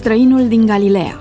Străinul din Galileea.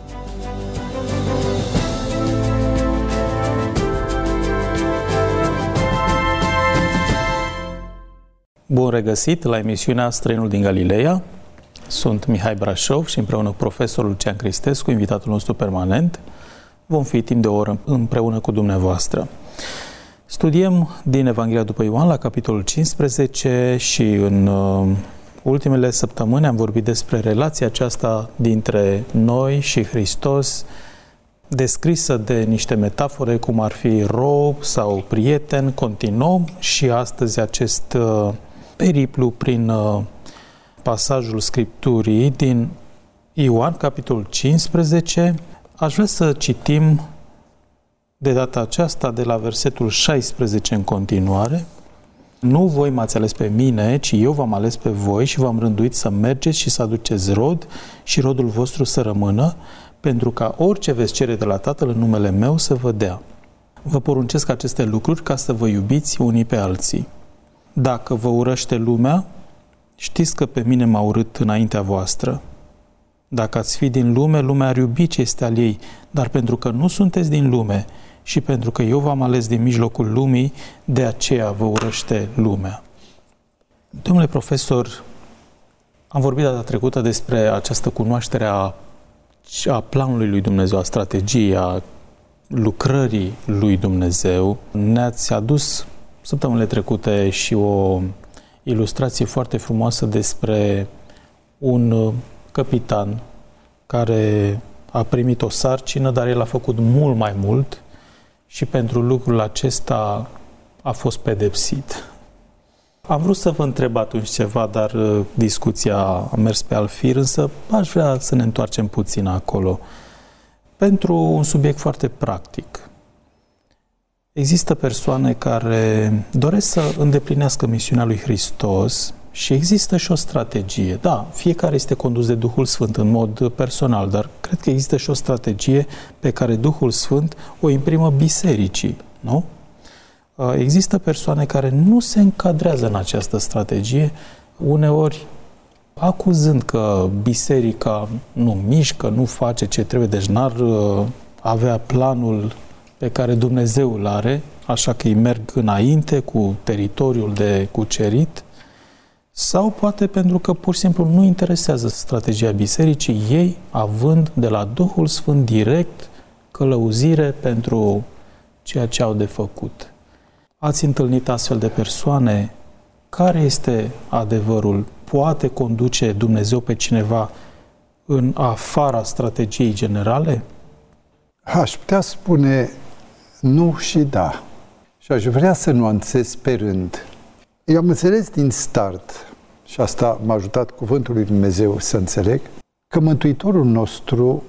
Bun regăsit la emisiunea Străinul din Galileea. Sunt Mihai Brașov și împreună cu profesorul Lucian Cristescu, invitatul nostru permanent, vom fi timp de o oră împreună cu dumneavoastră. Studiem din Evanghelia după Ioan la capitolul 15 și în ultimele săptămâni am vorbit despre relația aceasta dintre noi și Hristos, descrisă de niște metafore cum ar fi rob sau prieten. Continuăm și astăzi acest periplu prin pasajul Scripturii din Ioan, capitolul 15. Aș vrea să citim de data aceasta de la versetul 16 în continuare. Nu voi m-ați ales pe mine, ci eu v-am ales pe voi și v-am rânduit să mergeți și să aduceți rod și rodul vostru să rămână, pentru ca orice veți cere de la Tatăl în numele meu să vă dea. Vă poruncesc aceste lucruri ca să vă iubiți unii pe alții. Dacă vă urăște lumea, știți că pe mine m-a urât înaintea voastră. Dacă ați fi din lume, lumea ar iubi ce este al ei, dar pentru că nu sunteți din lume și pentru că eu v-am ales din mijlocul lumii, de aceea vă urăște lumea. Domnule profesor, am vorbit data trecută despre această cunoaștere a planului lui Dumnezeu, a strategiei, a lucrării lui Dumnezeu. Ne-ați adus săptămânile trecute și o ilustrație foarte frumoasă despre un capitan care a primit o sarcină, dar el a făcut mult mai mult și pentru lucrul acesta a fost pedepsit. Am vrut să vă întreb atunci ceva, dar discuția a mers pe alt fir, însă aș vrea să ne întoarcem puțin acolo. Pentru un subiect foarte practic. Există persoane care doresc să îndeplinească misiunea lui Hristos și există și o strategie. Da, fiecare este condus de Duhul Sfânt în mod personal, dar cred că există și o strategie pe care Duhul Sfânt o imprimă bisericii, nu? Există persoane care nu se încadrează în această strategie, uneori acuzând că biserica nu mișcă, nu face ce trebuie, deci n-ar avea planul pe care Dumnezeu îl are, așa că îi merg înainte cu teritoriul de cucerit, sau poate pentru că pur și simplu nu interesează strategia bisericii, ei având de la Duhul Sfânt direct călăuzire pentru ceea ce au de făcut. Ați întâlnit astfel de persoane? Care este adevărul? Poate conduce Dumnezeu pe cineva în afara strategiei generale? Aș putea spune nu și da. Și aș vrea să nuanțez pe rând. Eu am înțeles din start, și asta m-a ajutat cuvântul lui Dumnezeu să înțeleg, că Mântuitorul nostru,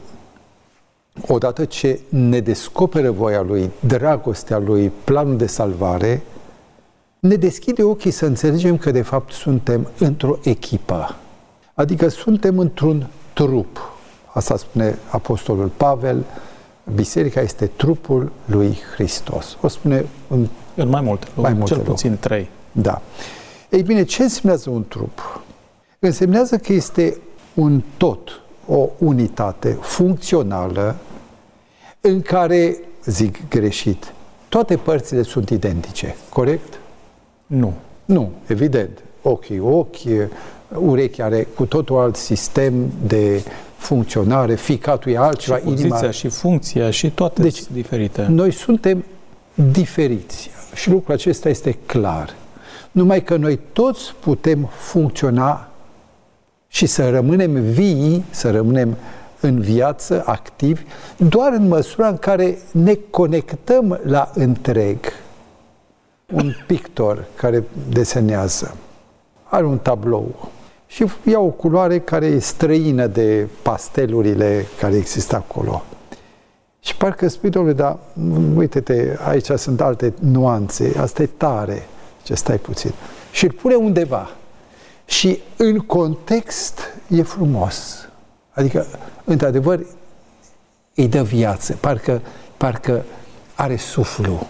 odată ce ne descoperă voia Lui, dragostea Lui, planul de salvare, ne deschide ochii să înțelegem că de fapt suntem într-o echipă. Adică suntem într-un trup. Asta spune Apostolul Pavel, biserica este trupul lui Hristos. O spune în mai multe cel puțin 3. Da. Ei bine, ce însemnează un trup? Însemnează că este un tot, o unitate funcțională în care, zic greșit, toate părțile sunt identice, corect? Nu. Nu, evident. Ochi, urechea are cu totul alt sistem de funcționare, ficatul e altceva, și poziția inima... și funcția și toate deci, diferite. Noi suntem diferiți și lucrul acesta este clar. Numai că noi toți putem funcționa și să rămânem vii, să rămânem în viață, activi, doar în măsura în care ne conectăm la întreg. Un pictor care desenează are un tablou și ia o culoare care e străină de pastelurile care există acolo. Și parcă spui, domnule, dar uite-te, aici sunt alte nuanțe, asta e tare, ce stai puțin. Și îl pune undeva. Și în context e frumos. Adică, într-adevăr, îi dă viață, parcă are suflu.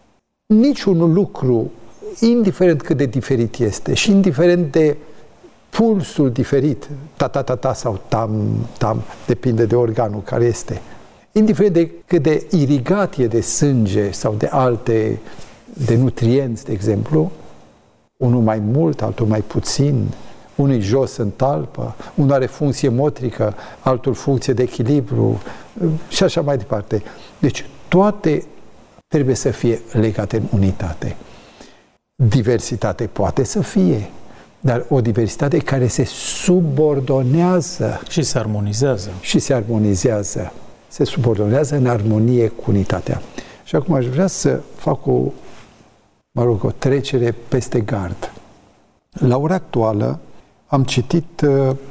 Niciun lucru, indiferent cât de diferit este și indiferent de pulsul diferit, ta-ta-ta-ta sau tam-tam, depinde de organul care este. Indiferent de cât de irigat e de sânge sau de alte, de nutrienți, de exemplu, unul mai mult, altul mai puțin, unul jos în talpă, unul are funcție motrică, altul funcție de echilibru și așa mai departe. Deci toate trebuie să fie legate în unitate. Diversitate poate să fie, dar o diversitate care se subordonează. Și se armonizează. Și se armonizează. Se subordonează în armonie cu unitatea. Și acum aș vrea să fac o trecere peste gard. La ora actuală am citit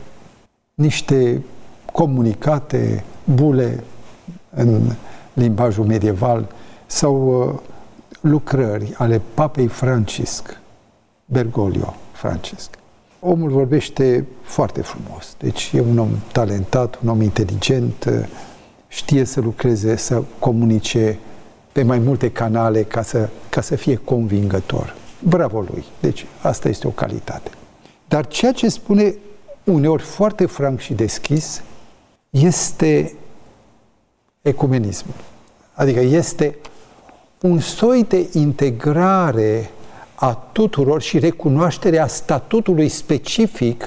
niște comunicate, bule în limbajul medieval sau lucrări ale Papei Francisc, Bergoglio Francisc. Omul vorbește foarte frumos, deci e un om talentat, un om inteligent, știe să lucreze, să comunice pe mai multe canale ca să fie convingător. Bravo lui! Deci asta este o calitate. Dar ceea ce spune uneori foarte franc și deschis este ecumenismul. Adică este un soi de integrare a tuturor și recunoașterea statutului specific,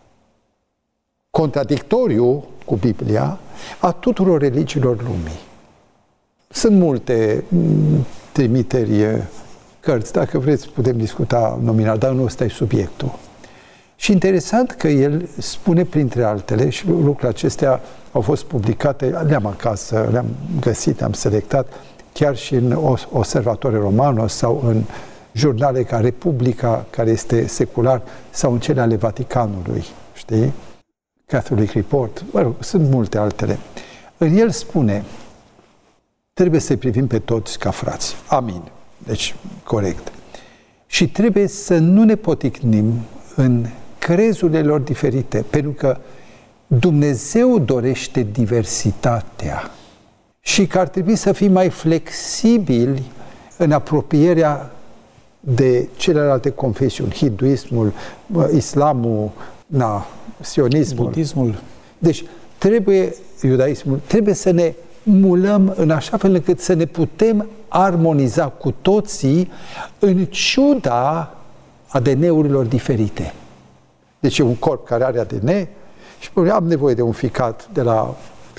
contradictoriu cu Biblia, a tuturor religiilor lumii. Sunt multe trimiteri, cărți, dacă vreți putem discuta nominal, dar nu ăsta e subiectul. Și interesant că el spune printre altele, și lucrurile acestea au fost publicate, le-am acasă, le-am găsit, am selectat, chiar și în Osservatore Romano sau în jurnale ca Republica, care este secular, sau în cele ale Vaticanului, știi? Catholic Report, mă rog, sunt multe altele. În el spune, trebuie să-i privim pe toți ca frați. Amin. Deci, corect. Și trebuie să nu ne poticnim în crezurile lor diferite, pentru că Dumnezeu dorește diversitatea și că ar trebui să fim mai flexibili în apropierea de celelalte confesiuni, hinduismul, islamul, sionismul, budismul. Deci iudaismul, trebuie să ne mulăm în așa fel încât să ne putem armoniza cu toții în ciuda ADN-urilor diferite. Deci e un corp care are ADN și spune, am nevoie de un ficat de la,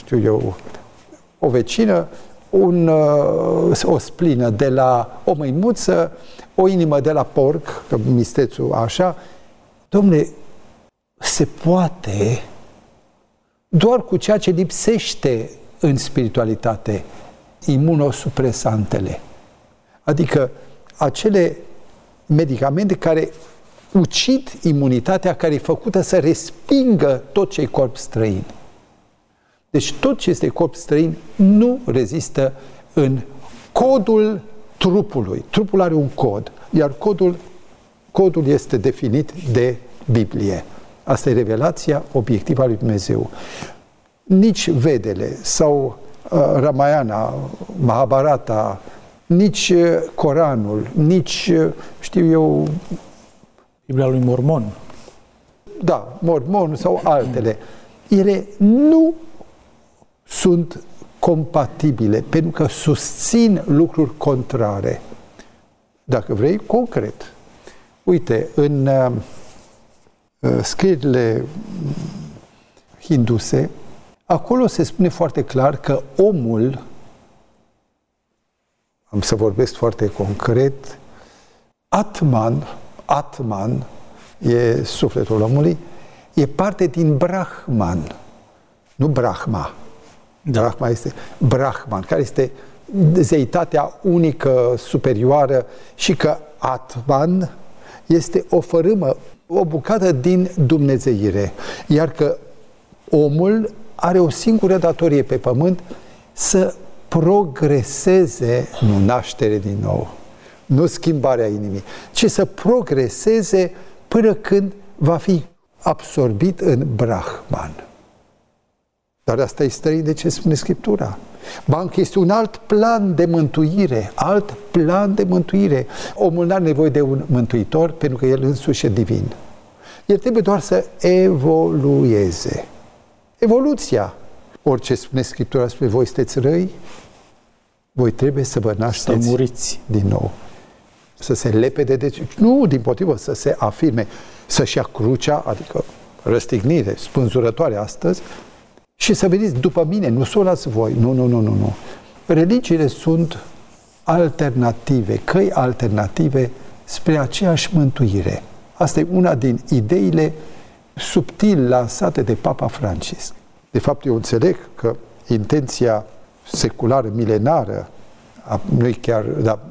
o vecină, o splină de la o măimuță, o inimă de la porc, că mistețul așa. Dom'le, se poate doar cu ceea ce lipsește în spiritualitate, imunosupresantele. Adică acele medicamente care ucid imunitatea, care e făcută să respingă tot ce e corp străin. Deci tot ce este corp străin nu rezistă în codul trupului. Trupul are un cod, iar codul este definit de Biblie. Asta e revelația obiectivă a lui Dumnezeu. Nici Vedele sau Ramayana, Mahabharata, nici Coranul, nici, Biblia lui Mormon. Da, Mormon sau altele. Ele nu sunt compatibile, pentru că susțin lucruri contrare. Dacă vrei, concret. Uite, în scrierile hinduse, acolo se spune foarte clar că omul, am să vorbesc foarte concret, Atman e sufletul omului, e parte din Brahman, nu Brahma. Da. Brahma este Brahman, care este zeitatea unică, superioară, și că Atman este o fărâmă, o bucată din dumnezeire. Iar că omul are o singură datorie pe pământ, să progreseze, nu naștere din nou, nu schimbarea inimii, ci să progreseze până când va fi absorbit în Brahman. Dar asta e străin de ce spune Scriptura. Bancă este un alt plan de mântuire, Omul nu are nevoie de un mântuitor pentru că el însuși e divin. El trebuie doar să evolueze. Evoluția. Orice spune Scriptura spre voi sunteți răi, voi trebuie să vă nașteți să muriți din nou. Să se lepede de... Nu, dimpotrivă, să se afirme, să-și ia crucea, adică răstignire spânzurătoare astăzi, și să veniți după mine, nu să o las voi. Nu. Religiile sunt alternative, căi alternative spre aceeași mântuire. Asta e una din ideile subtil lansate de Papa Francisc. De fapt, eu înțeleg că intenția seculară, milenară, nu-i chiar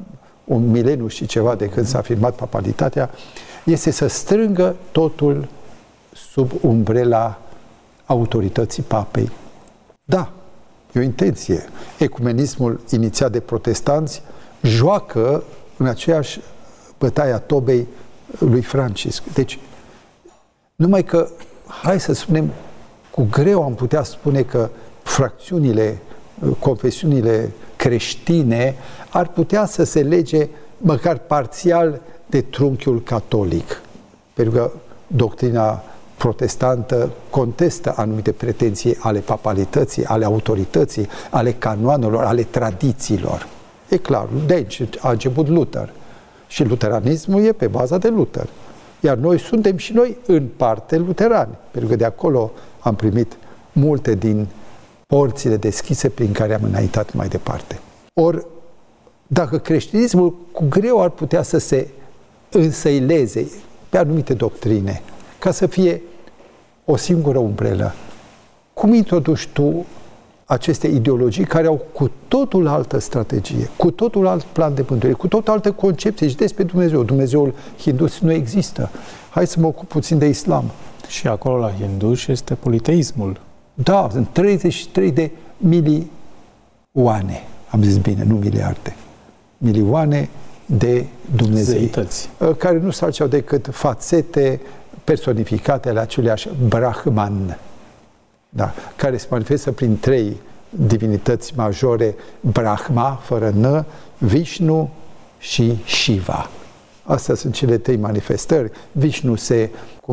un mileniu și ceva de când s-a afirmat papalitatea, este să strângă totul sub umbrela autorității papei. Da, e o intenție. Ecumenismul inițiat de protestanți joacă în aceeași bătaie a tobei lui Francisc. Deci, numai că, hai să spunem, cu greu am putea spune că fracțiunile, confesiunile creștine ar putea să se lege măcar parțial de trunchiul catolic. Pentru că doctrina protestantă contestă anumite pretenții ale papalității, ale autorității, ale canoanelor, ale tradițiilor. E clar, de aici a început Luther. Și luteranismul e pe baza de Luther. Iar noi suntem și noi în parte luterani, pentru că de acolo am primit multe din porțile deschise prin care am înaintat mai departe. Ori, dacă creștinismul cu greu ar putea să se însăileze pe anumite doctrine, ca să fie o singură umbrelă, cum introduci tu aceste ideologii care au cu totul altă strategie, cu totul alt plan de mântuire, cu totul altă concepție și despre Dumnezeu. Dumnezeul hindus nu există. Hai să mă ocup puțin de islam. Și acolo la hinduși este politeismul. Da, sunt 33 de milioane, am zis bine, nu miliarde, milioane de Dumnezei, care nu sunt altceva decât fațete personificate ale aceluiași Brahman, da, care se manifestă prin 3 divinități majore, Brahma, fără N, Vishnu și Shiva. Astea sunt cele 3 manifestări. Vishnu se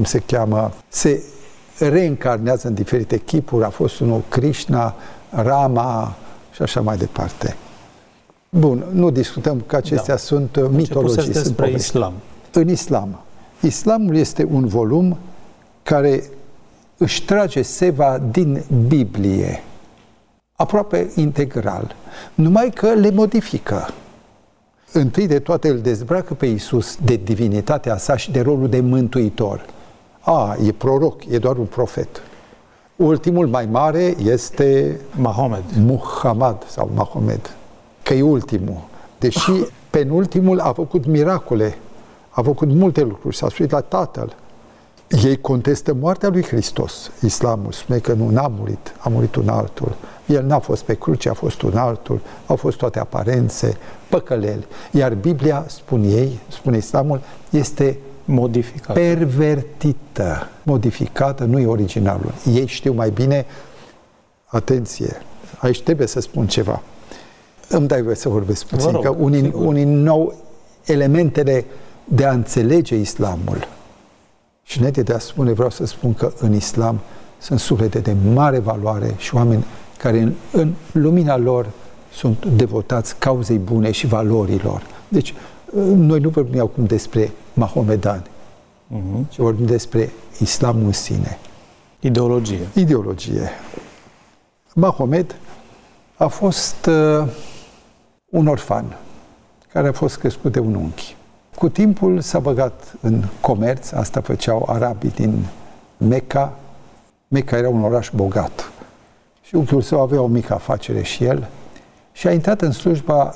reîncarnează în diferite chipuri, a fost unul Krishna, Rama și așa mai departe. Bun, nu discutăm că acestea sunt mitologii. Sunt despre islam. În islam. Islamul este un volum care își trage seva din Biblie, aproape integral, numai că le modifică. Întâi de toate îl dezbracă pe Iisus de divinitatea sa și de rolul de mântuitor. E proroc, e doar un profet. Ultimul mai mare este Muhammad sau Mahomed, că e ultimul. Deși penultimul a făcut miracole, a făcut multe lucruri, s-a suit la Tatăl. Ei contestă moartea lui Hristos. Islamul spune că n-a murit, a murit un altul. El n-a fost pe cruce, a fost un altul. Au fost toate aparențe, păcăleli. Iar Biblia, spune Islamul, este modificată, pervertită, modificată, nu e originalul. Ei știu mai bine. Atenție, aici trebuie să spun ceva. Îmi dai voie să vorbesc puțin, că unii nou elementele de a înțelege islamul. Și înainte de a spune, vreau să spun că în islam sunt suflete de mare valoare și oameni care în lumina lor sunt devotați cauzei bune și valorilor. Deci, noi nu vorbim acum despre mahomedani, ci vorbim despre islamul în sine. Ideologie. Mahomed a fost un orfan care a fost crescut de un unchi. Cu timpul s-a băgat în comerț, asta făceau arabii din Mecca. Mecca era un oraș bogat. Și unchiul său avea o mică afacere și el și a intrat în slujba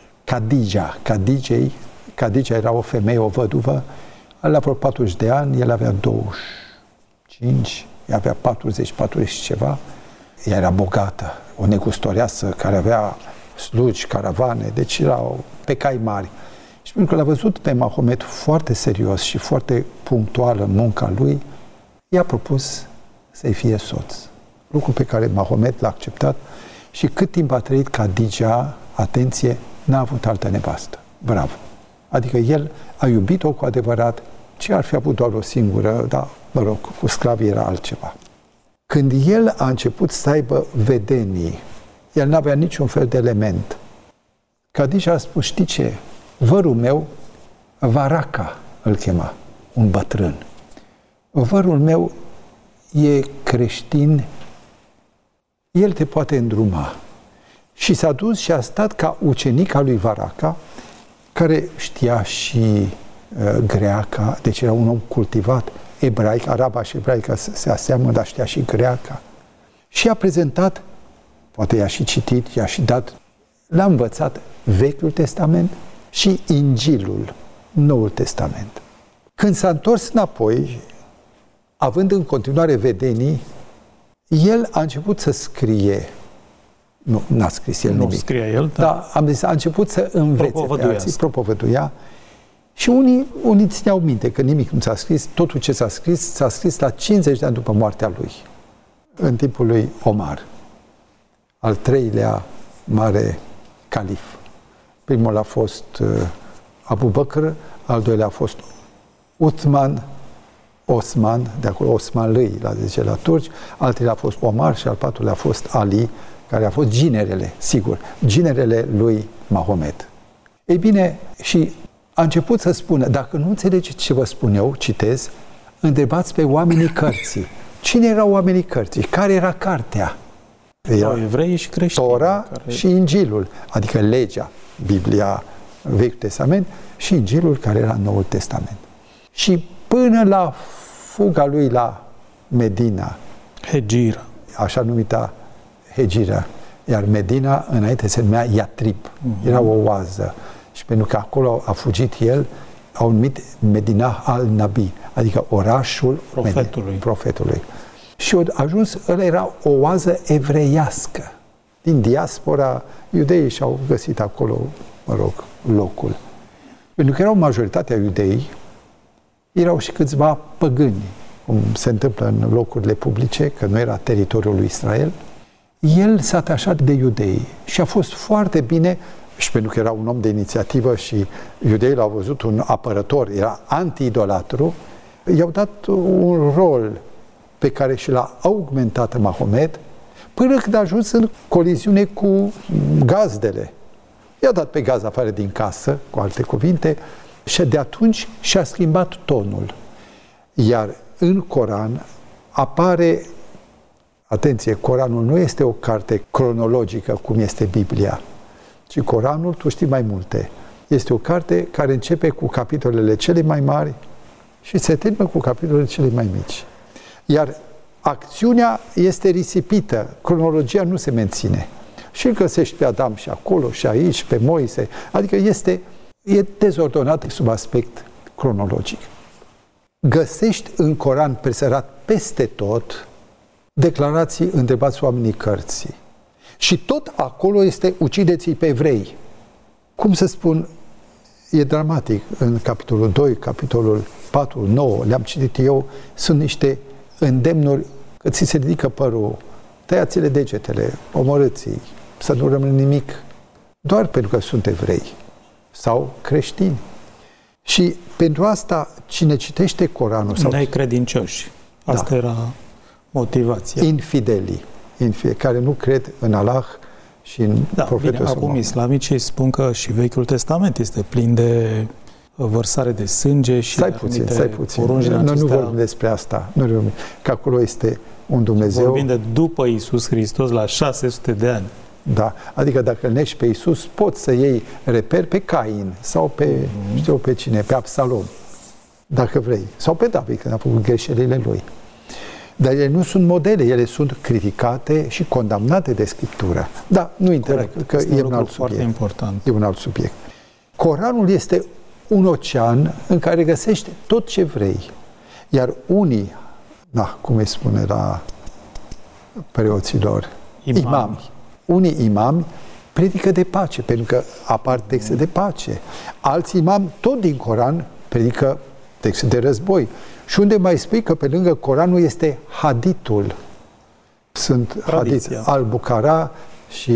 Khadijei. Khadija era o femeie, o văduvă, el avea 40 de ani, el avea 25, ea avea 40 ceva. Ea era bogată, o negustoreasă care avea slugi, caravane, deci erau pe cai mari. Și pentru că l-a văzut pe Mahomed foarte serios și foarte punctual în munca lui, i-a propus să-i fie soț. Lucru pe care Mahomed l-a acceptat și cât timp a trăit Khadija, atenție, n-a avut altă nevastă. Bravo! Adică el a iubit-o cu adevărat ce ar fi avut doar o singură, dar, mă rog, cu sclavii era altceva. Când el a început să aibă vedenii, el n-avea niciun fel de element. Khadija a spus, știi ce? Vărul meu, Varaka îl chema, un bătrân. Vărul meu e creștin, el te poate îndruma. Și s-a dus și a stat ca ucenic al lui Varaka, care știa și greaca, deci era un om cultivat, ebraic, araba și ebraica se aseamănă, dar știa și greaca. Și a prezentat, poate i-a și citit, i-a și dat, l-a învățat Vechiul Testament și Injilul, Noul Testament. Când s-a întors înapoi, având în continuare vedenii, el a început să scrie. Nu, n-a scris el nimic. Nu scria el, dar am zis, a început să învețe pe alții, propovăduia. Și unii țineau minte că nimic nu s-a scris, totul ce s-a scris la 50 de ani după moartea lui, în timpul lui Omar, al treilea mare calif. Primul a fost Abu Bakr, al doilea a fost Osman, de acolo Osmanlii, la turci, al treilea a fost Omar și al patrulea a fost Ali, care a fost ginerele lui Mahomet. Ei bine, și a început să spună, dacă nu înțelegeți ce vă spun eu, citez, întrebați pe oamenii cărții. Cine erau oamenii cărții? Care era cartea? Erau evrei și creștini. Tora și Injilul, adică legea, Biblia, Vechiul Testament și Injilul care era Noul Testament. Și până la fuga lui la Medina, Hegira, așa numita Hegira, iar Medina înainte se numea Iatrib, era o oază. Și pentru că acolo a fugit el, au numit Medina al-Nabi, adică orașul profetului. Și a ajuns, ăla era o oază evreiască. Din diaspora, iudeii și-au găsit acolo, mă rog, locul. Pentru că erau majoritatea iudei, erau și câțiva păgâni, cum se întâmplă în locurile publice, că nu era teritoriul lui Israel. El s-a atașat de iudei și a fost foarte bine, și pentru că era un om de inițiativă și iudeii l-au văzut un apărător, era anti-idolatru, i-au dat un rol pe care și l-a augmentat Mahomet, până când a ajuns în coliziune cu gazdele. I-a dat pe gaz afară din casă, cu alte cuvinte, și de atunci și-a schimbat tonul. Iar în Coran apare, atenție, Coranul nu este o carte cronologică cum este Biblia, ci Coranul, tu știi mai multe, este o carte care începe cu capitolele cele mai mari și se termină cu capitolele cele mai mici. Iar acțiunea este risipită, cronologia nu se menține. Și îl găsești pe Adam și acolo și aici, pe Moise, adică e dezordonat sub aspect cronologic. Găsești în Coran presărat peste tot declarații, întrebați oamenii cărții. Și tot acolo este ucideți-i pe evrei. Cum să spun, e dramatic. În capitolul 2, capitolul 4, 9, le-am citit eu, sunt niște îndemnuri că ți se ridică părul, tăiați-le degetele, omorâți-i, să nu rămână nimic, doar pentru că sunt evrei sau creștini. Și pentru asta, cine citește Coranul sau necredincioși, asta era motivația. Infidelii, care nu cred în Allah și în profetul său. Acum islamicii spun că și Vechiul Testament este plin de vărsare de sânge și stai puțin. Noi nu vorbim despre asta. Că acolo este un Dumnezeu. Vorbim de după Iisus Hristos la 600 de ani. Da, adică dacă îl nești pe Iisus, poți să iei reper pe Cain sau pe, știu pe cine, pe Absalom, dacă vrei, sau pe David, când a făcut greșelile lui. Dar ele nu sunt modele, ele sunt criticate și condamnate de Scriptură. Da, nu intră, că e un alt subiect. Important. E un alt subiect. Coranul este un ocean în care găsești tot ce vrei. Iar unii, cum îi spune la preoților, imami. Unii imami predică de pace, pentru că apar texte de pace. Alți imami, tot din Coran, predică texte de război. Și unde mai spui că pe lângă Coranul este haditul. Sunt hadith al-Bukhara și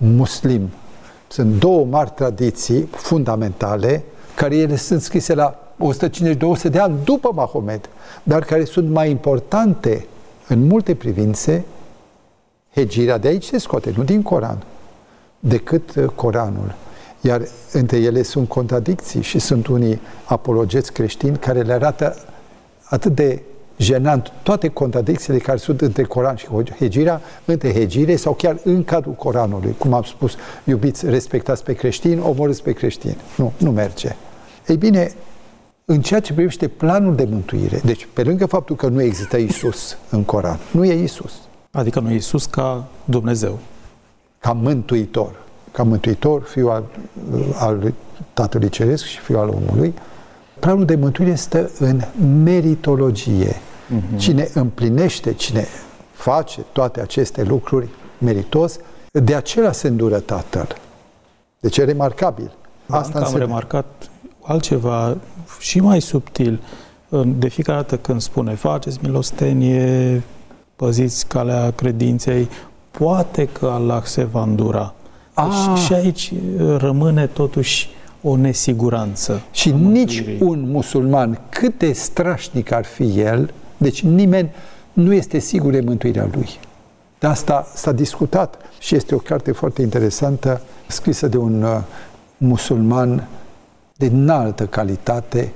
al-Muslim. Sunt două mari tradiții fundamentale, care ele sunt scrise la 150-200 de ani după Mahomet, dar care sunt mai importante în multe privințe, Hegira de aici se scoate, nu din Coran, decât Coranul. Iar între ele sunt contradicții și sunt unii apologeți creștini care le arată atât de jenant toate contradicțiile care sunt între Coran și Hegira, între Hegire sau chiar în cadrul Coranului. Cum am spus, iubiți, respectați pe creștini, omorâți pe creștini. Nu merge. Ei bine, în ceea ce privește planul de mântuire, deci pe lângă faptul că nu există Iisus în Coran, nu e Iisus. Adică nu e Iisus ca Dumnezeu. Ca mântuitor, fiul al Tatălui Ceresc și fiul al omului. Planul de mântuire stă în meritologie. Cine împlinește, cine face toate aceste lucruri meritos, de acela se îndură Tatăl. Deci e remarcabil. Asta am remarcat altceva și mai subtil. De fiecare dată când spune faceți milostenie, păziți calea credinței, poate că Allah se va îndura. Și aici rămâne totuși o nesiguranță. Și nici un musulman, cât de strașnic ar fi el, deci nimeni nu este sigur de mântuirea lui. De asta s-a discutat și este o carte foarte interesantă, scrisă de un musulman de înaltă calitate,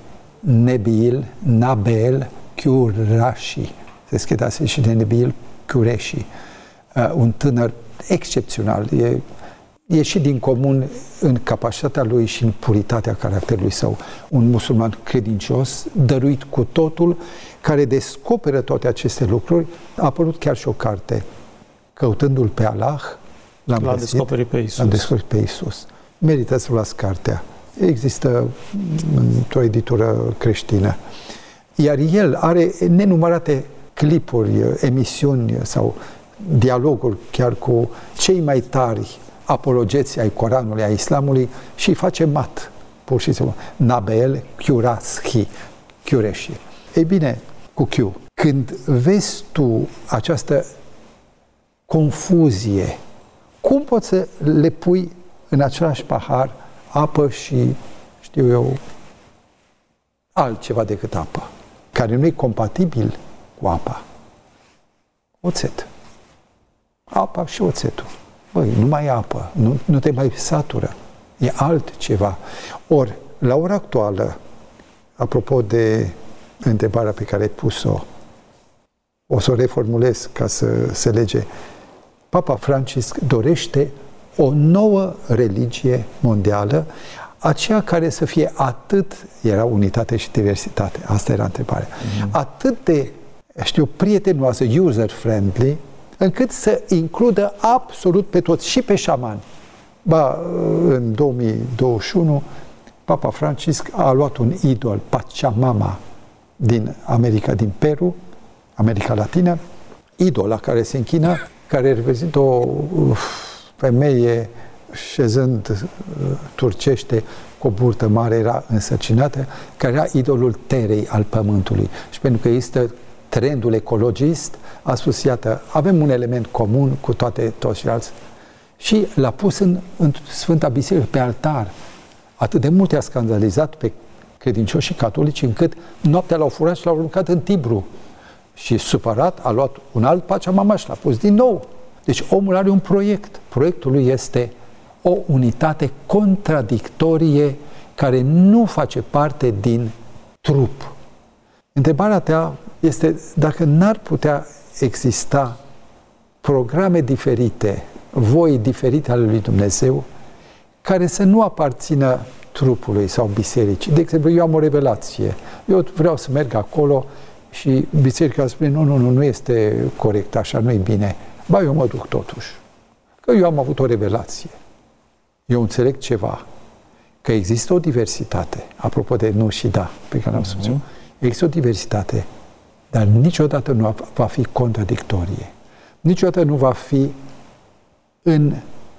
Nabil Qureshi. Se scrie astfel și de Nabil Qureshi. Un tânăr excepțional, e ieșit din comun în capacitatea lui și în puritatea caracterului său. Un musulman credincios, dăruit cu totul, care descoperă toate aceste lucruri. A apărut chiar și o carte, Căutându-l pe Allah, l-am descoperit pe Iisus. L-am descoperit pe Iisus. Merită să luați cartea. Există într-o editură creștină. Iar el are nenumărate clipuri, emisiuni sau dialoguri chiar cu cei mai tari apologeți ai Coranului, ai Islamului și îi face mat, pur și simplu. Nabil Qureshi. Ei bine, cu Q. Când vezi tu această confuzie, cum poți să le pui în același pahar apă și, știu eu, altceva decât apă, care nu e compatibil cu apa? Oțet. Apa și oțetul. Băi, nu mai e apă, nu te mai satură, e altceva. Ori, la ora actuală, apropo de întrebarea pe care ai pus-o, o să o reformulez ca să se lege. Papa Francisc dorește o nouă religie mondială, aceea care să fie atât, era unitate și diversitate, asta era întrebarea, atât de, prietenoasă, user-friendly, încât să includă absolut pe toți, și pe șamani. În 2021, Papa Francisc a luat un idol, Pachamama, din America, din Peru, America Latină, idol la care se închină, care reprezintă o femeie șezând turcește cu o burtă mare, era însărcinată, care era idolul terei, al pământului. Și pentru că există trendul ecologist, a spus, iată, avem un element comun cu toți ceilalți. Și l-a pus în Sfânta Biserică, pe altar. Atât de mult i-a scandalizat pe credincioși catolici, încât noaptea l-au furat și l-au aruncat în Tibru. Și supărat a luat un alt Pachamama și l-a pus din nou. Deci omul are un proiect. Proiectul lui este o unitate contradictorie care nu face parte din trup. Întrebarea ta este dacă n-ar putea exista programe diferite, voi diferite ale lui Dumnezeu, care să nu aparțină trupului sau bisericii. De exemplu, eu am o revelație. Eu vreau să merg acolo și biserica spune, nu este corect așa, nu e bine. Eu mă duc totuși. Că eu am avut o revelație. Eu înțeleg ceva. Că există o diversitate. Apropo de nu și da, pe care am spus eu. Există o diversitate, dar niciodată nu va fi contradictorie. Niciodată nu va fi în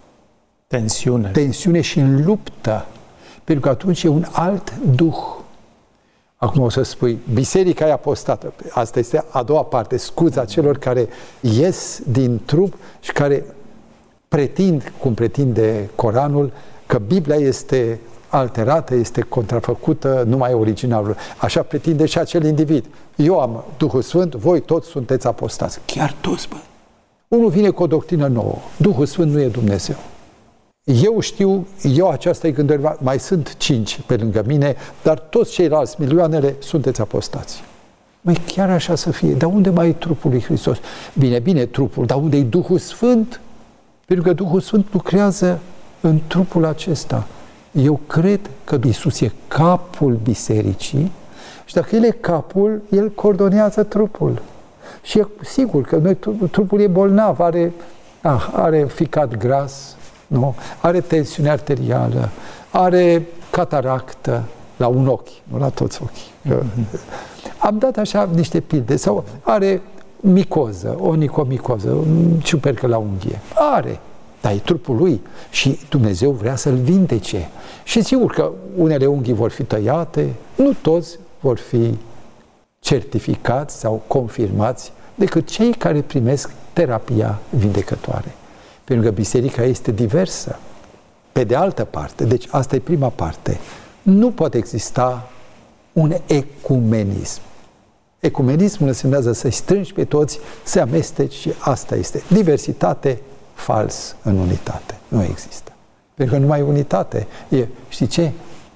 tensiune și în luptă. Pentru că atunci e un alt duh. Acum o să spui, biserica e apostată. Asta este a doua parte, scuza celor care ies din trup și care pretind, cum pretinde Coranul, că Biblia este alterată, este contrafăcută numai originalul. Așa pretinde și acel individ. Eu am Duhul Sfânt, voi toți sunteți apostați. Chiar toți, bă! Unul vine cu o doctrină nouă. Duhul Sfânt nu e Dumnezeu. Eu știu, aceasta e gândire, mai sunt 5 pe lângă mine, dar toți ceilalți, milioanele, sunteți apostați. Măi, chiar așa să fie. Dar unde mai e trupul lui Hristos? Bine, trupul, dar unde e Duhul Sfânt? Pentru că Duhul Sfânt lucrează în trupul acesta. Eu cred că Iisus e capul bisericii și dacă El e capul, El coordonează trupul. Și e sigur că noi, trupul e bolnav, are ficat gras, nu? Are tensiune arterială, are cataractă la un ochi, nu la toți ochii. Am dat așa niște pilde, sau are micoză, onicomicoză, ciupercă la unghie. Are, dar e trupul lui și Dumnezeu vrea să-l vindece. Și sigur că unele unghii vor fi tăiate, nu toți vor fi certificați sau confirmați decât cei care primesc terapia vindecătoare. Pentru că biserica este diversă. Pe de altă parte, deci asta e prima parte, nu poate exista un ecumenism. Ecumenismul însemnează să-i strângi pe toți, să amesteci și asta este. Diversitate, fals în unitate. Nu există. Pentru că numai unitate e, știi ce?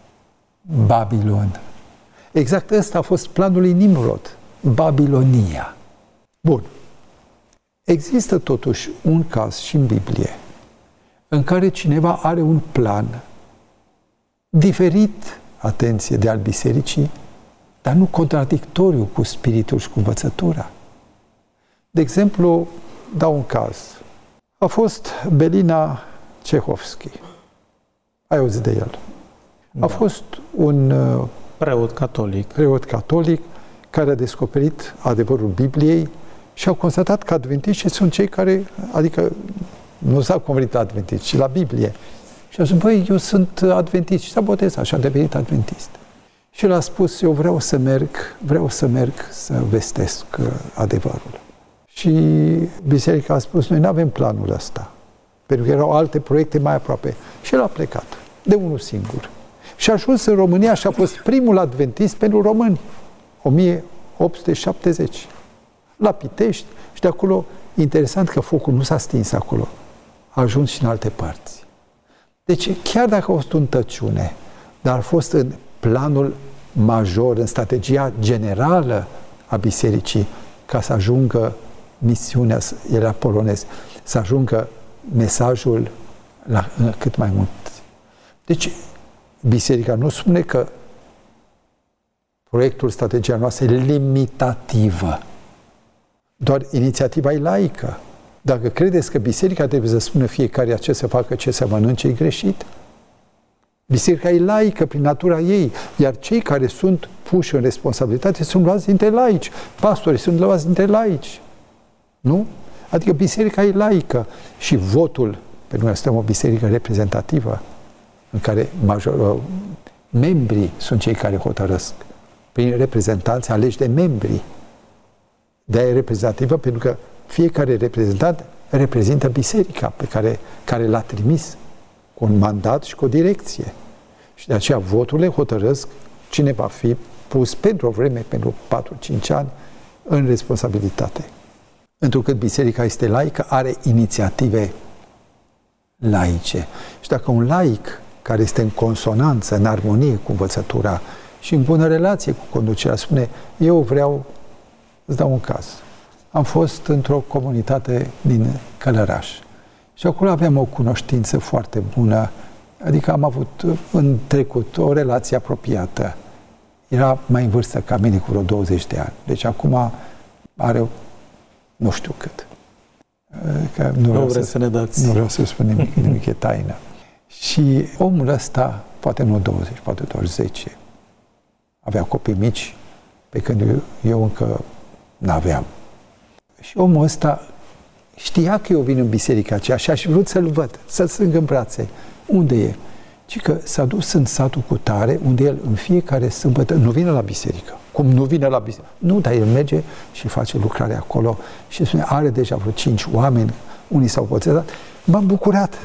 Babilon. Exact ăsta a fost planul lui Nimrod. Babilonia. Bun. Există totuși un caz și în Biblie în care cineva are un plan diferit, atenție, de al bisericii, dar nu contradictoriu cu spiritul și cu învățătura. De exemplu, dau un caz. A fost Belina Cehovski. Ai auzit de el? Da. A fost un preot catolic care a descoperit adevărul Bibliei și au constatat că adventiștii sunt cei care, adică nu s-au convenit la adventiști, ci la Biblie. Și a zis, băi, eu sunt adventist și s-a botezat și a devenit adventist. Și el a spus, eu vreau să merg să vestesc adevărul. Și biserica a spus, noi nu avem planul ăsta, pentru că erau alte proiecte mai aproape. Și el a plecat, de unul singur. Și a ajuns în România și a fost primul adventist pentru români, 1870, la Pitești. Și de acolo, interesant că focul nu s-a stins acolo, a ajuns și în alte părți. Deci, chiar dacă a fost în tăciune, dar a fost în planul major, în strategia generală a bisericii, ca să ajungă misiunea, era polonez, să ajungă mesajul la cât mai mult. Deci, biserica nu spune că proiectul, strategia noastră e limitativă. Doar inițiativa e laică. Dacă credeți că biserica trebuie să spună fiecare ce să facă, ce să mănânce, e greșit. Biserica e laică prin natura ei, iar cei care sunt puși în responsabilitate sunt luați dintre laici. Pastorii sunt luați dintre laici. Nu? Adică biserica e laică și votul, pentru că noi suntem o biserică reprezentativă, în care membrii sunt cei care hotărăsc. Prin reprezentanți aleși de membrii. De-aia e reprezentativă, pentru că fiecare reprezentant reprezintă biserica pe care l-a trimis cu un mandat și cu o direcție. Și de aceea voturile hotărăsc cine va fi pus pentru o vreme, pentru 4-5 ani, în responsabilitate. Întrucât biserica este laică, are inițiative laice. Și dacă un laic care este în consonanță, în armonie cu învățătura și în bună relație cu conducerea, spune, eu vreau, îți dau un caz. Am fost într-o comunitate din Călăraș și acolo aveam o cunoștință foarte bună, adică am avut în trecut o relație apropiată. Era mai în vârstă ca mine, cu vreo 20 de ani. Deci acum are nu știu cât. Că nu vreau să spun nimic, e taină. Și omul ăsta, poate nu 20, poate doar 10, avea copii mici, pe când eu încă n-aveam. Și omul ăsta știa că eu vin în biserica aceea și aș vrut să-l văd, să-l strâng în brațe. Unde e? Ci că s-a dus în satul Cutare, unde el în fiecare sâmbătă nu vine la biserică. Cum nu vine la biserică? Nu, dar el merge și face lucrare acolo și spune, are deja vreo 5 oameni, unii s-au botezat. M-am bucurat.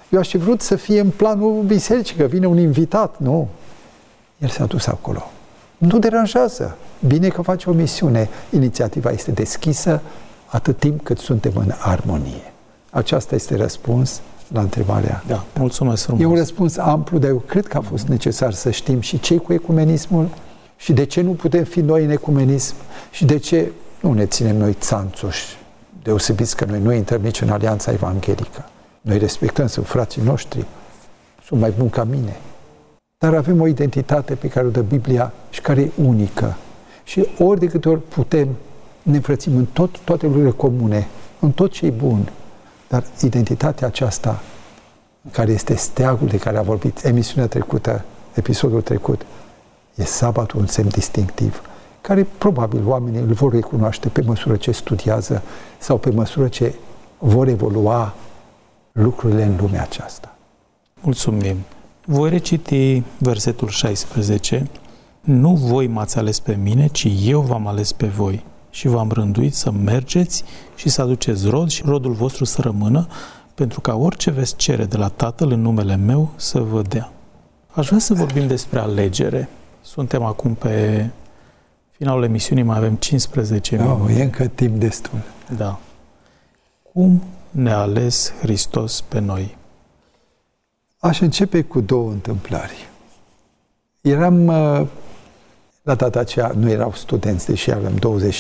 Eu aș fi vrut să fie în planul bisericii, că vine un invitat. Nu. El s-a dus acolo. Nu deranjează. Bine că face o misiune. Inițiativa este deschisă atât timp cât suntem în armonie. Aceasta este răspuns la întrebarea. Da, mulțumesc frumos. E un răspuns amplu, dar eu cred că a fost necesar să știm și ce cu ecumenismul și de ce nu putem fi noi în ecumenism și de ce nu ne ținem noi țanțoși, deosebiți că noi nu intrăm nici în Alianța Evanghelică. Noi respectăm, sunt frații noștri, sunt mai buni ca mine. Dar avem o identitate pe care o dă Biblia și care e unică. Și ori de câte ori putem, ne înfrățim în toate lucrurile comune, în tot ce e bun. Dar identitatea aceasta, care este steagul de care a vorbit emisiunea trecută, episodul trecut, e sabatul un semn distinctiv, care probabil oamenii îl vor recunoaște pe măsură ce studiază sau pe măsură ce vor evolua lucrurile în lumea aceasta. Mulțumim. Voi reciti versetul 16. Nu voi m-ați ales pe mine, ci eu v-am ales pe voi și v-am rânduit să mergeți și să aduceți rod și rodul vostru să rămână, pentru ca orice veți cere de la Tatăl în numele meu să vă dea. Aș vrea să vorbim despre alegere. Suntem acum pe finalul emisiunii, mai avem 15 minute. E încă timp destul. Da. Cum ne-a ales Hristos pe noi? Aș începe cu două întâmplări. Eram, la data aceea, nu erau studenți, deși aveam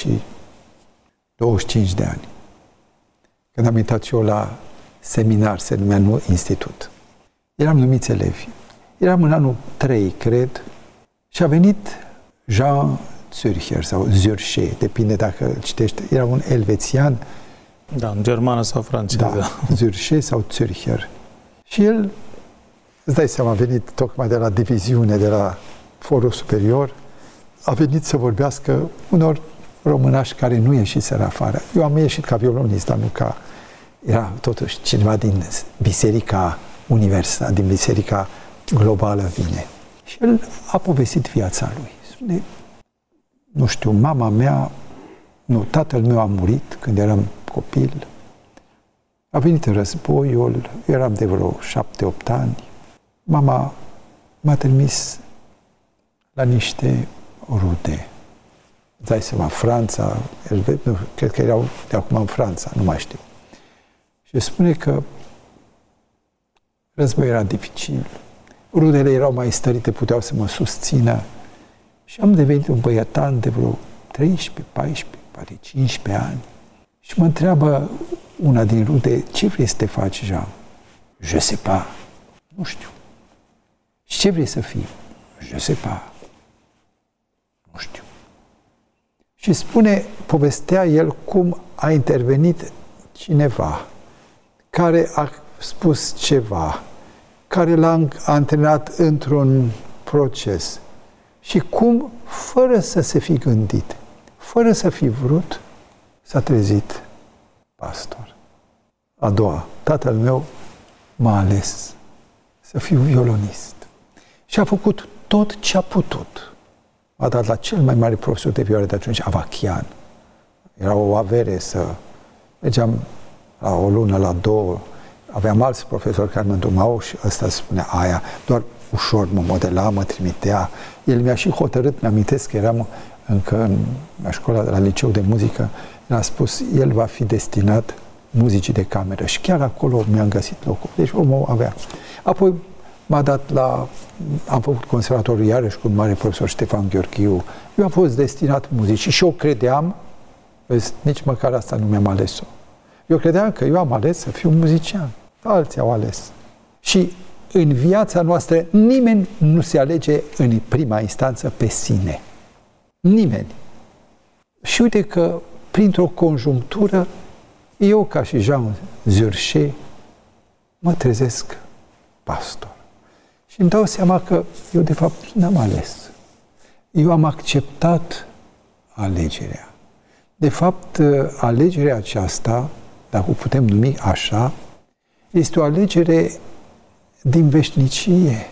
25 de ani. Când am intrat eu la seminar, se numea nu institut. Eram numiți elevi. Eram în anul 3, cred, și a venit Jean Zürcher sau Zürcher, depinde dacă îl citești. Era un elvețian. Da, în germană sau franceză. Da, Zürcher sau Zürcher. Și el, îți dai seama, a venit tocmai de la diviziune, de la forul superior, a venit să vorbească unor românași care nu ieșiseră afară. Eu am ieșit ca violonist, dar nu ca... Era totuși cineva din biserica universală, din biserica globală vine. Și el a povestit viața lui. Spune, nu știu, mama mea, nu, tatăl meu a murit când eram copil. A venit războiul, eram de vreo 7-8 ani. Mama m-a trimis la niște rude. Îți dai seama, Franța, nu, cred că erau de acum în Franța, nu mai știu. Și spune că războiul era dificil. Rudele erau mai stărite, puteau să mă susțină. Și am devenit un băietan de vreo 13, 14, poate 15 ani. Și mă întreabă una din rude, ce vrei să te faci, Jean? Je sais pas. Nu știu. Și ce vrei să fii? Je sais pas. Nu știu. Și spune, povestea el cum a intervenit cineva care a spus ceva, care l-a antrenat într-un proces și cum, fără să se fi gândit, fără să fi vrut, s-a trezit pastor. A doua, tatăl meu m-a ales să fiu violonist și a făcut tot ce a putut. A dat la cel mai mare profesor de vioară de atunci, Avachian. Era o avere să... Mergeam la o lună, la două, aveam alți profesori care mă îndrumau și ăsta spunea aia, doar ușor mă modela, mă trimitea. El mi-a și hotărât, mi-amintesc că eram încă în școala de la liceu de muzică, mi-a spus, el va fi destinat muzicii de cameră și chiar acolo mi-am găsit locul. Deci omul avea. Apoi m-a dat la... Am făcut conservatorul iarăși cu un mare profesor Ștefan Gheorghiu. Eu am fost destinat muzicii și eu credeam, vezi, nici măcar asta nu mi-am ales-o. Eu credeam că eu am ales să fiu muzician. Alții au ales. Și în viața noastră nimeni nu se alege în prima instanță pe sine. Nimeni. Și uite că printr-o conjunctură, eu ca și Jean Zürcher mă trezesc pastor. Și îmi dau seama că eu de fapt n-am ales. Eu am acceptat alegerea. De fapt, alegerea aceasta, dacă o putem numi așa, este o alegere din veșnicie.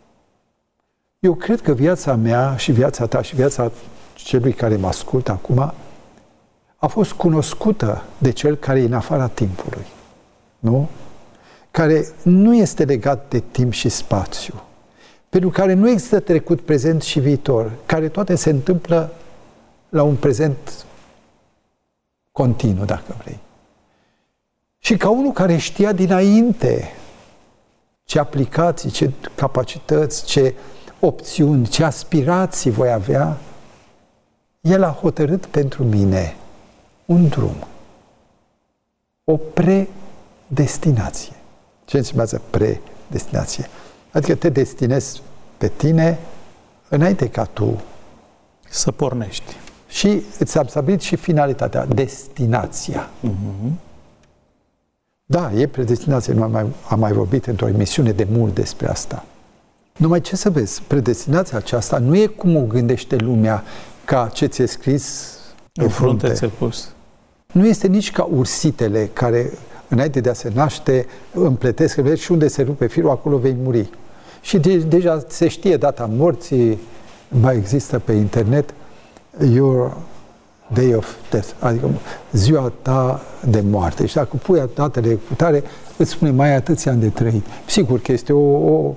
Eu cred că viața mea și viața ta și viața celui care mă ascultă acum a fost cunoscută de cel care e în afara timpului. Nu? care nu este legat de timp și spațiu, pentru care nu există trecut, prezent și viitor, care toate se întâmplă la un prezent continuu, dacă vrei. Și ca unul care știa dinainte ce aplicații, ce capacități, ce opțiuni, ce aspirații voi avea, el a hotărât pentru mine un drum, o predestinație. Ce înseamnă predestinație? Adică te destinezi pe tine înainte ca tu să pornești. Și îți-am stabilit și finalitatea, destinația. Da, e predestinație, am mai vorbit într-o emisiune de mult despre asta. Numai ce să vezi, predestinația aceasta nu e cum o gândește lumea, ca ce ți-e scris pe frunte. Ți-e pus. Nu este nici ca ursitele care, înainte de a se naște, împletesc, vezi, și unde se rupe firul, acolo vei muri. Și deja se știe data morții, mai există pe internet, your day of death, adică ziua ta de moarte. Și dacă pui datele cu tare, îți spune mai atâția ani de trăit. Sigur că este o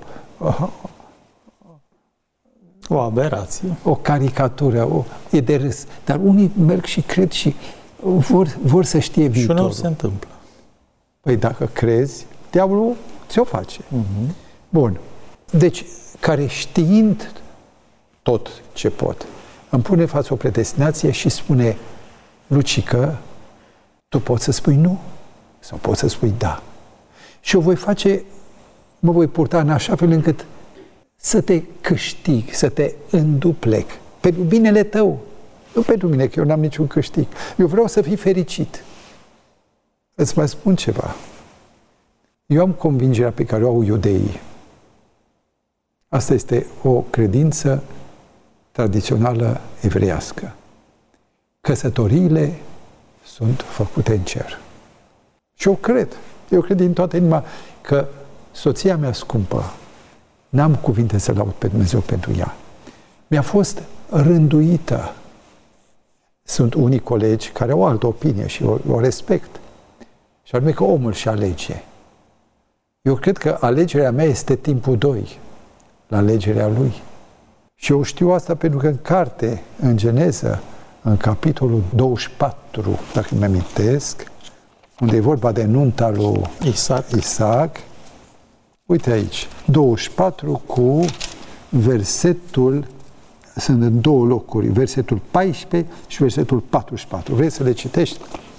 aberație. O caricatură, e de râs. Dar unii merg și cred și vor să știe viitorul. Și uneori se întâmplă. Păi dacă crezi, diavolul ți-o face. Bun. Deci, care știind tot ce pot, îmi pune în față o predestinație și spune: Lucică, tu poți să spui nu sau poți să spui da. Și o voi face, mă voi purta în așa fel încât să te câștig, să te înduplec pentru binele tău. Nu pentru mine, că eu n-am niciun câștig. Eu vreau să fii fericit. Îți mai spun ceva. Eu am convingerea pe care o au iudeii. Asta este o credință tradițională evreiască. Căsătoriile sunt făcute în cer. Și eu cred din toată inima că soția mea scumpă, n-am cuvinte să laud pe Dumnezeu pentru ea, mi-a fost rânduită. Sunt unii colegi care au altă opinie și o respect. Și anume că omul și alege. Eu cred că alegerea mea este timpul 2 la alegerea lui. Și eu știu asta pentru că în carte, în Geneză, în capitolul 24, dacă îmi amintesc, unde e vorba de nunta lui Isaac, uite aici, 24 cu versetul, sunt în 2 locuri, versetul 14 și versetul 44. Vrei să le citești?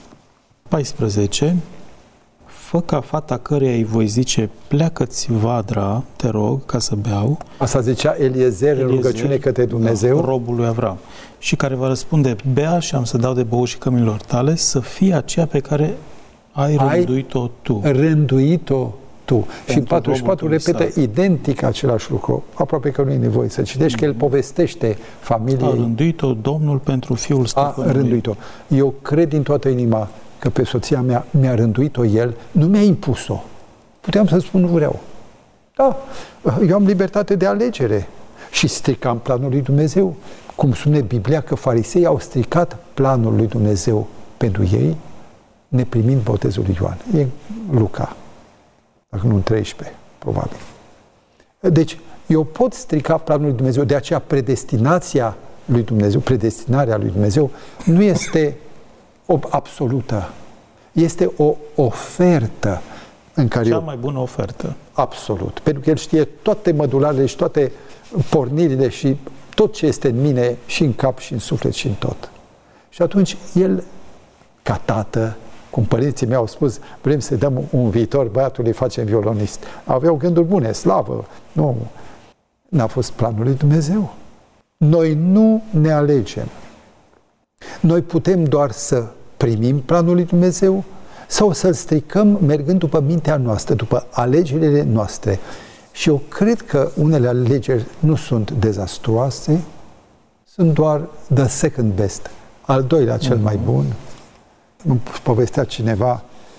14. Fă ca fata căreia îi voi zice, pleacă-ți vadra, te rog, ca să beau. Asta zicea Eliezer în rugăciune către Dumnezeu. Da, robul lui Avram. Și care va răspunde, bea și am să dau de băut și căminilor tale, să fie aceea pe care ai rânduit-o tu. Rânduit-o tu. Și în 44 repetă identic același lucru. Aproape că nu e nevoie să citești, că el povestește familiei. A rânduit-o Domnul pentru fiul stăpânului. A rânduit-o. Eu cred din toată inima că pe soția mea mi-a rânduit-o el, nu mi-a impus-o. Puteam să spun nu vreau. Da, eu am libertate de alegere. Și stricam planul lui Dumnezeu. Cum spune Biblia că fariseii au stricat planul lui Dumnezeu pentru ei, neprimind botezul lui Ioan. E Luca. Dacă nu în 13, probabil. Deci, eu pot strica planul lui Dumnezeu, de aceea predestinația lui Dumnezeu, predestinarea lui Dumnezeu, nu este absolută. Este o ofertă în care cea mai bună ofertă. Absolut. Pentru că El știe toate mădularele și toate pornirile și tot ce este în mine și în cap și în suflet și în tot. Și atunci El, ca tată, cum părinții mei au spus, vrem să dăm un viitor băiatului, facem violonist. Aveau gânduri bune, slavă. Nu, n-a fost planul lui Dumnezeu. Noi nu ne alegem. Noi putem doar să primim planul lui Dumnezeu sau să-l stricăm mergând după mintea noastră, după alegerile noastre. Și eu cred că unele alegeri nu sunt dezastruoase, sunt doar the second best, al doilea cel mai bun. Îmi povestea cineva,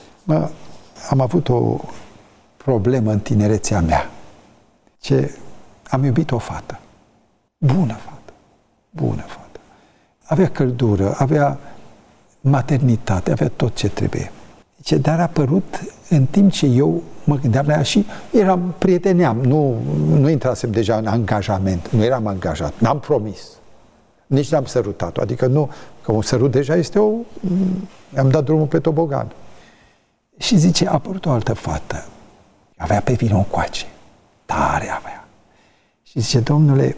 am avut o problemă în tinerețea mea, ce am iubit o fată, bună fată. Avea căldură, avea maternitate, avea tot ce trebuie. Zice, dar a apărut în timp ce eu mă gândeam la ea și prieteneam, nu intrasem deja în angajament, nu eram angajat, n-am promis, nici n-am sărutat-o, adică nu, că un sărut deja am dat drumul pe tobogan. Și zice, a apărut o altă fată, avea pe vină încoace, tare avea. Și zice, domnule,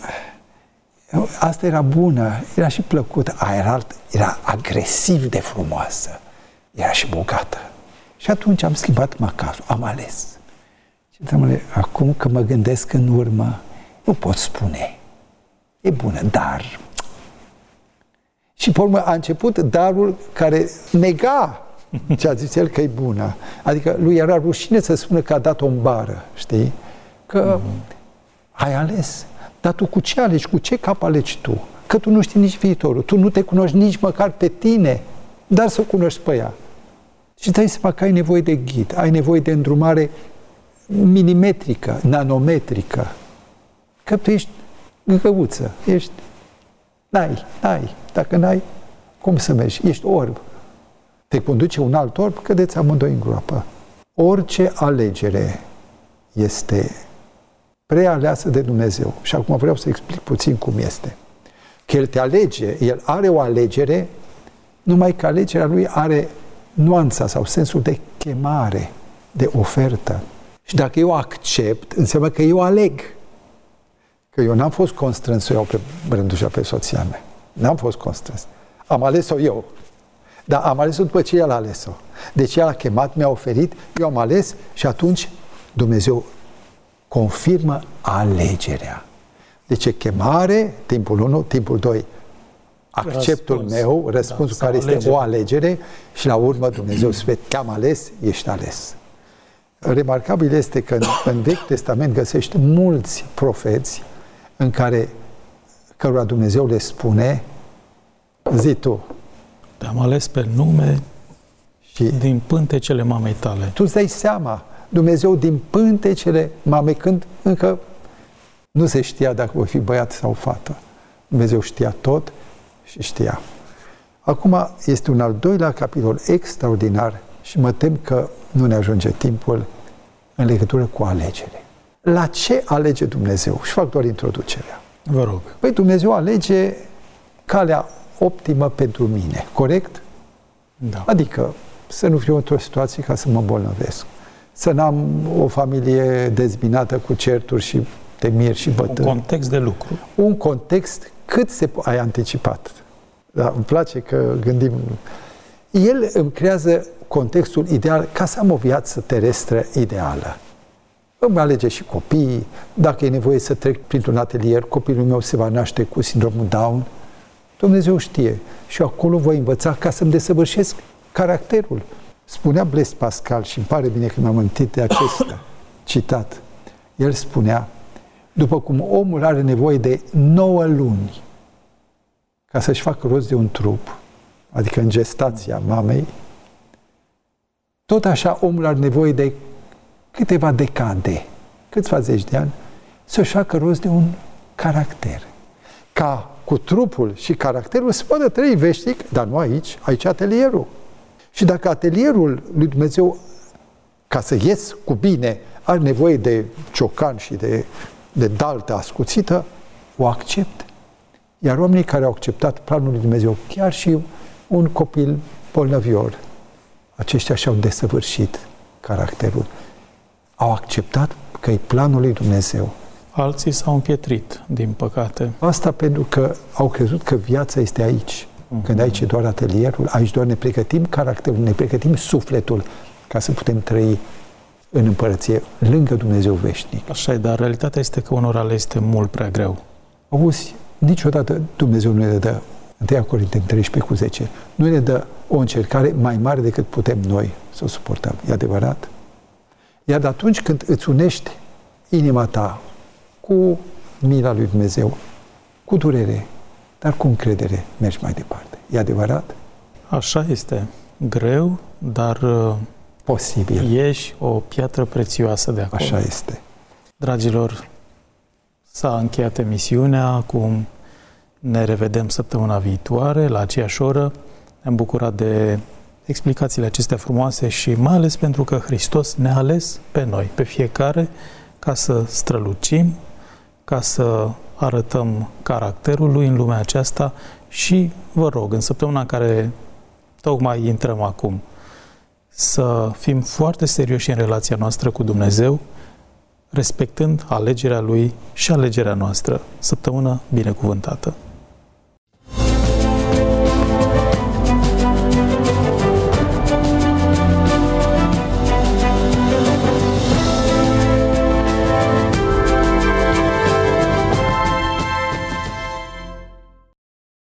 asta era bună, era și plăcută, era agresiv de frumoasă, era și bogată. Și atunci am schimbat macasul, am ales. Și domnule, acum că mă gândesc în urmă, nu pot spune, e bună, dar... Și pe urmă a început darul care nega ce a zis el că e bună. Adică lui era rușine să spună că a dat-o în bară, știi? Că ai ales. Dar tu cu ce alegi? Cu ce cap alegi tu? Că tu nu știi nici viitorul. Tu nu te cunoști nici măcar pe tine, dar să o cunoști pe ea. Și dai seama că ai nevoie de ghid, ai nevoie de îndrumare milimetrică, nanometrică. Că tu ești găgăuță, n-ai. Dacă n-ai, cum să mergi? Ești orb. Te conduce un alt orb, cădeți amândoi în groapă. Orice alegere este prealeasă de Dumnezeu. Și acum vreau să explic puțin cum este. Că El te alege, El are o alegere, numai că alegerea Lui are nuanța sau sensul de chemare, de ofertă. Și dacă eu accept, înseamnă că eu aleg. Că eu n-am fost constrâns să o iau pe Brândușa, pe soția mea. N-am fost constrâns. Am ales-o eu. Dar am ales-o după ce El a ales-o. Deci El a chemat, mi-a oferit, eu am ales și atunci Dumnezeu confirmă alegerea. Deci e chemare, timpul 1, timpul 2, acceptul meu, răspunsul care este o alegere și la urmă Dumnezeu spune, te-am ales, ești ales. Remarcabil este că în Vechiul Testament găsești mulți profeți în cărora Dumnezeu le spune, zi tu. Te-am ales pe nume și din pântecele mamei tale. Tu îți dai seama, Dumnezeu din pântecele mamei, când încă nu se știa dacă voi fi băiat sau fată. Dumnezeu știa tot și știa. Acum este un al doilea capitol extraordinar și mă tem că nu ne ajunge timpul în legătură cu alegere. La ce alege Dumnezeu? Și fac doar introducerea. Vă rog. Păi Dumnezeu alege calea optimă pentru mine, corect? Da. Adică să nu fiu într-o situație ca să mă îmbolnăvesc. Să n-am o familie dezbinată cu certuri și temiri și bătăi. Un context de lucru. Un context cât ai anticipat. Da, îmi place că gândim. El îmi creează contextul ideal ca să am o viață terestră ideală. Îmi alege și copiii. Dacă e nevoie să trec printr-un atelier, copilul meu se va naște cu sindromul Down. Dumnezeu știe. Și acolo voi învăța ca să-mi desăvârșesc caracterul. Spunea Blaise Pascal, și îmi pare bine că m-am amintit de acesta citat. El spunea, după cum omul are nevoie de 9 luni ca să-și facă rost de un trup, adică în gestația mamei, tot așa omul are nevoie de câteva decade, câțiva zeci de ani, să-și facă rost de un caracter. Ca cu trupul și caracterul se poate trăi veșnic, dar nu aici, aici atelierul. Și dacă atelierul lui Dumnezeu, ca să ies cu bine, are nevoie de ciocan și de daltă ascuțită, o accept. Iar oamenii care au acceptat planul lui Dumnezeu, chiar și un copil bolnăvior, aceștia și-au desăvârșit caracterul. Au acceptat că e planul lui Dumnezeu. Alții s-au împietrit, din păcate. Asta pentru că au crezut că viața este aici. Când aici e doar atelierul, aici doar ne pregătim caracterul, ne pregătim sufletul ca să putem trăi în împărăție, lângă Dumnezeu veșnic. Așa e, dar realitatea este că unora le este mult prea greu. Auzi, niciodată Dumnezeu nu ne dă, 1 Corinteni 13:10, nu ne dă o încercare mai mare decât putem noi să o suportăm. E adevărat? Iar atunci când îți unești inima ta cu mila lui Dumnezeu, cu durere, dar cu încredere mergi mai departe. E adevărat? Așa este. Greu, dar posibil. Ești o piatră prețioasă de acolo. Așa este. Dragilor, s-a încheiat emisiunea, acum ne revedem săptămâna viitoare, la aceeași oră. Ne-am bucurat de explicațiile acestea frumoase și mai ales pentru că Hristos ne-a ales pe noi, pe fiecare, ca să strălucim, ca să arătăm caracterul Lui în lumea aceasta și vă rog, în săptămâna în care tocmai intrăm acum, să fim foarte serioși în relația noastră cu Dumnezeu, respectând alegerea Lui și alegerea noastră. Săptămână binecuvântată!